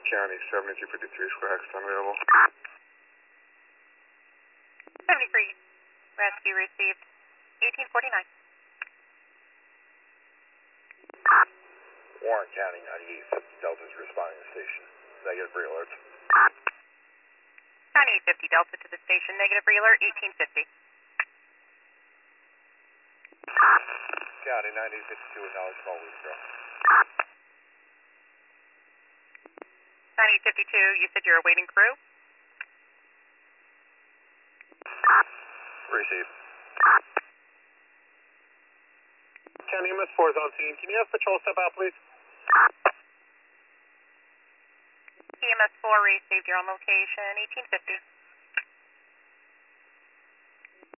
County, 7253 Square Hex, unavailable. 73, rescue received, 1849. Warren County, 9850 Delta's responding to the station. Negative re-alerts. 9850 Delta to the station, negative re-alert, 1850. County, 9852, acknowledge call withdraw. 9852, you said you're awaiting crew? Received. County MS4 is on scene. Can you have patrol step out, please? EMS 4 received, you're on location, 1850.